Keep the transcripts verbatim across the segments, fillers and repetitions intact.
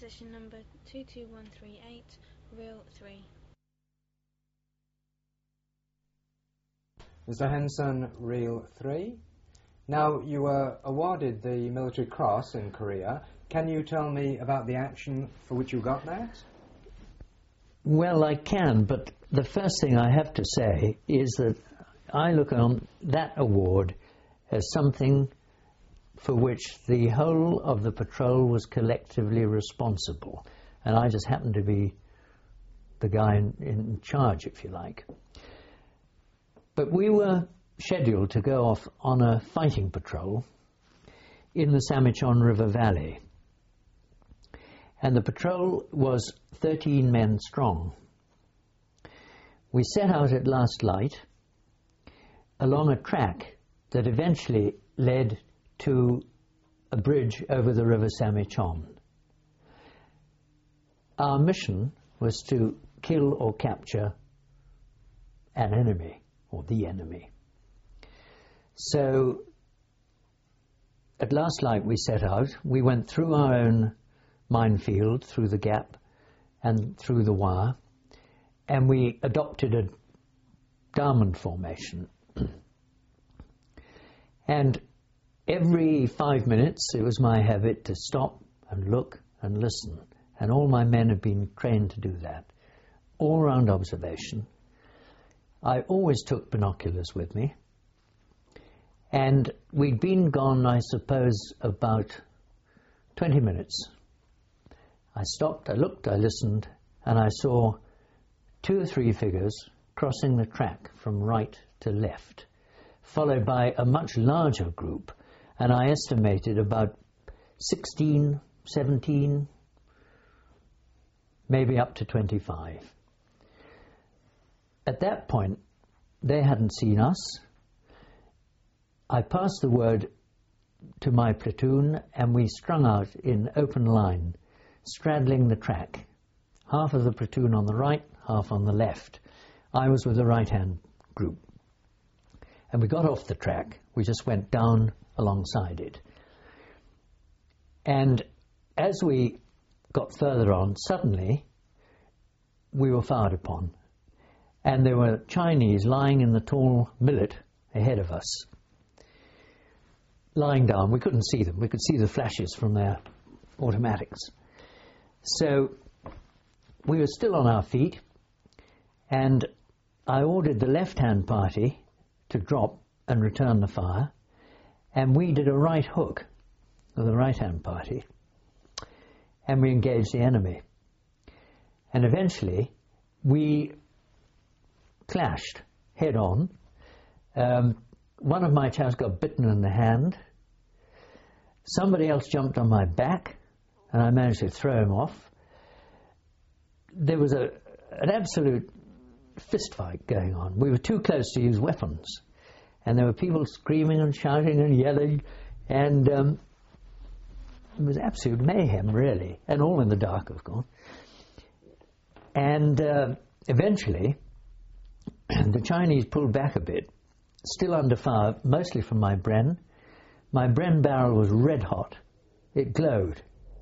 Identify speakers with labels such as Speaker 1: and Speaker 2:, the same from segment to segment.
Speaker 1: Position number two two one three eight, Real three.
Speaker 2: Mister Henson, Real three. Now, you were awarded the Military Cross in Korea. Can you tell me about the action for which you got that?
Speaker 3: Well, I can, but the first thing I have to say is that I look on that award as something for which the whole of the patrol was collectively responsible, and I just happened to be the guy in, in charge, if you like. But we were scheduled to go off on a fighting patrol in the Samichon River Valley, and the patrol was thirteen men strong. We set out at last light along a track that eventually led to a bridge over the River Samichon. Our mission was to kill or capture an enemy, or the enemy. So, at last light we set out. We went through our own minefield, through the gap and through the wire, and we adopted a diamond formation. And every five minutes it was my habit to stop and look and listen, and all my men have been trained to do that. All-round observation. I always took binoculars with me, and we'd been gone, I suppose, about twenty minutes. I stopped, I looked, I listened, and I saw two or three figures crossing the track from right to left, followed by a much larger group, and I estimated about sixteen, seventeen, maybe up to twenty-five. At that point, they hadn't seen us. I passed the word to my platoon, and we strung out in open line, straddling the track. Half of the platoon on the right, half on the left. I was with the right-hand group. And we got off the track. We just went down alongside it. And as we got further on, suddenly we were fired upon. And there were Chinese lying in the tall millet ahead of us, lying down. We couldn't see them. We could see the flashes from their automatics. So we were still on our feet, and I ordered the left-hand party to drop and return the fire, and we did a right hook of the right-hand party, and we engaged the enemy. And eventually we clashed head-on. Um, one of my chaps got bitten in the hand. Somebody else jumped on my back, and I managed to throw him off. There was a, an absolute fist fight going on. We were too close to use weapons, and there were people screaming and shouting and yelling, and um, it was absolute mayhem, really, and all in the dark, of course. And uh, eventually, the Chinese pulled back a bit, still under fire, mostly from my Bren. My Bren barrel was red hot. It glowed.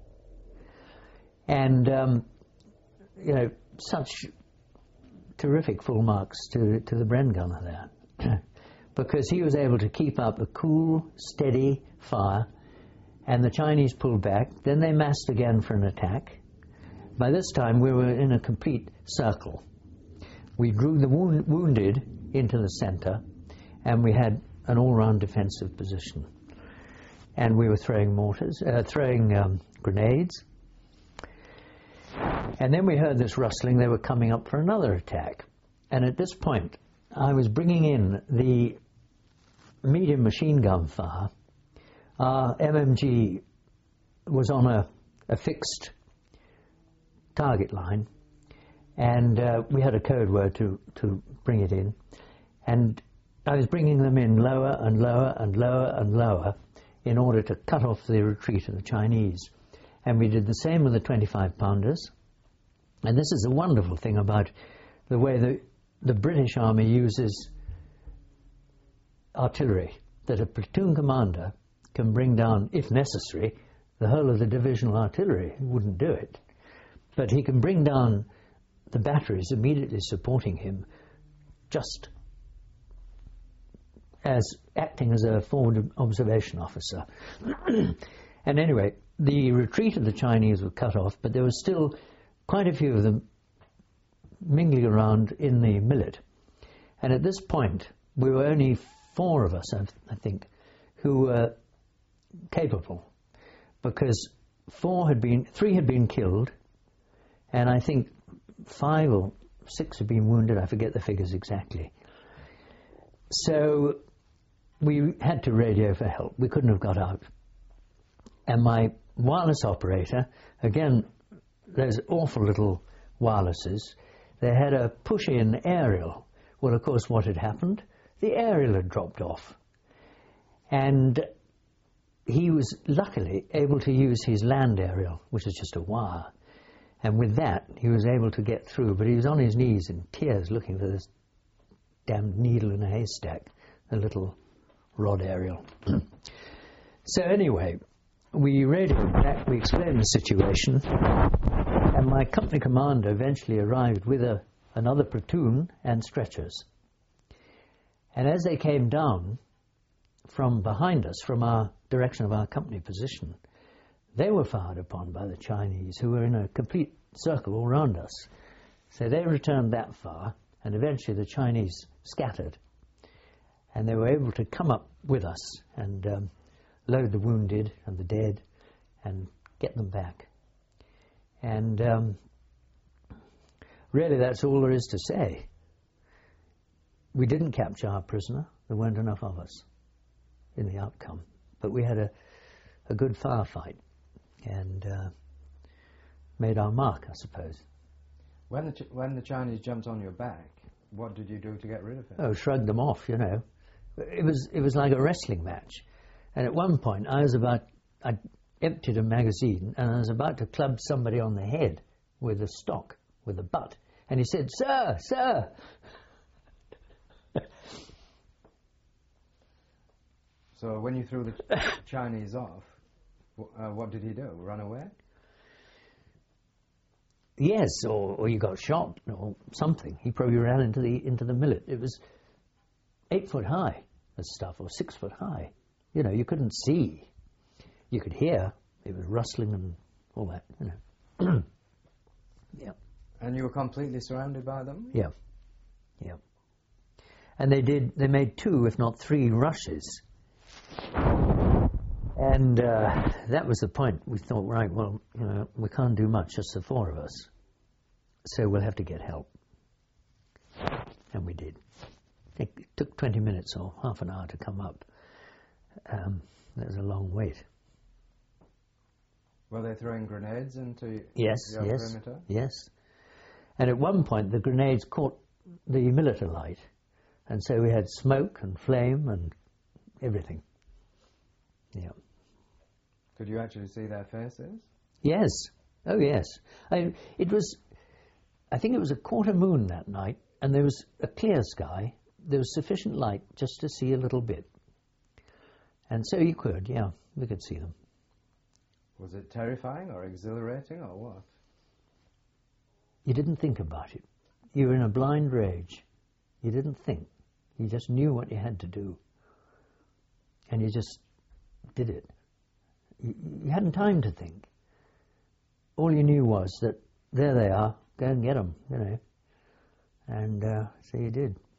Speaker 3: And, um, you know, such terrific full marks to, to the Bren gunner there. Because he was able to keep up a cool, steady fire, and the Chinese pulled back. Then they massed again for an attack. By this time, we were in a complete circle. We drew the wound wounded into the center, and we had an all-round defensive position. And we were throwing mortars, uh, throwing um, grenades. And then we heard this rustling. They were coming up for another attack. And at this point, I was bringing in the medium machine gun fire. Our M M G was on a, a fixed target line, and uh, we had a code word to, to bring it in. And I was bringing them in lower and lower and lower and lower in order to cut off the retreat of the Chinese. And we did the same with the twenty-five pounders. And this is a wonderful thing about the way the, the British Army uses artillery, that a platoon commander can bring down, if necessary, the whole of the divisional artillery. He wouldn't do it. But he can bring down the batteries immediately supporting him, just as acting as a forward observation officer. And anyway, the retreat of the Chinese was cut off, but there was still quite a few of them mingling around in the millet. And at this point, we were only four of us, I, I think, who were capable, because four had been, three had been killed, and I think five or six had been wounded. I forget the figures exactly. So we had to radio for help. We couldn't have got out. And my wireless operator, again, those awful little wirelesses, they had a push-in aerial. Well, of course, what had happened? The aerial had dropped off. And he was luckily able to use his land aerial, which is just a wire. And with that, he was able to get through. But he was on his knees in tears looking for this damned needle in a haystack, a little rod aerial. So anyway, we radioed back, we explained the situation, and my company commander eventually arrived with a, another platoon and stretchers. And as they came down from behind us, from our direction of our company position, they were fired upon by the Chinese, who were in a complete circle all around us. So they returned that far, and eventually the Chinese scattered. And they were able to come up with us and um, load the wounded and the dead and get them back. And um, really that's all there is to say. We didn't capture our prisoner. There weren't enough of us in the outcome. But we had a, a good firefight and uh, made our mark, I suppose.
Speaker 2: When the, Ch when the Chinese jumped on your back, what did you do to get rid of him?
Speaker 3: Oh, shrugged them off, you know. It was, it was like a wrestling match. And at one point, I was about, I emptied a magazine, and I was about to club somebody on the head with a stock, with a butt. And he said, "Sir, sir!"
Speaker 2: So when you threw the Chinese off, uh, what did he do? Run away?
Speaker 3: Yes, or, or you got shot, or something. He probably ran into the into the millet. It was eight foot high, this stuff, or six foot high. You know, you couldn't see. You could hear. It was rustling and all that, you know. Yeah.
Speaker 2: And you were completely surrounded by them?
Speaker 3: Yeah. Yeah. And they did, they made two, if not three, rushes. And uh, that was the point. We thought, right, well, you know, we can't do much, just the four of us. So we'll have to get help. And we did. It took twenty minutes or half an hour to come up. Um, that was a long wait.
Speaker 2: Were they throwing grenades into
Speaker 3: yes,
Speaker 2: your
Speaker 3: yes,
Speaker 2: perimeter?
Speaker 3: Yes. And at one point, the grenades caught the military light. And so we had smoke and flame and everything. Yeah.
Speaker 2: Could you actually see their faces?
Speaker 3: Yes. Oh, yes. I, it was, I think it was a quarter moon that night, and there was a clear sky. There was sufficient light just to see a little bit. And so you could, yeah, we could see them.
Speaker 2: Was it terrifying or exhilarating or what?
Speaker 3: You didn't think about it. You were in a blind rage. You didn't think. You just knew what you had to do. And you just did it. You, you hadn't time to think. All you knew was that there they are, go and get them, you know. And uh, so you did.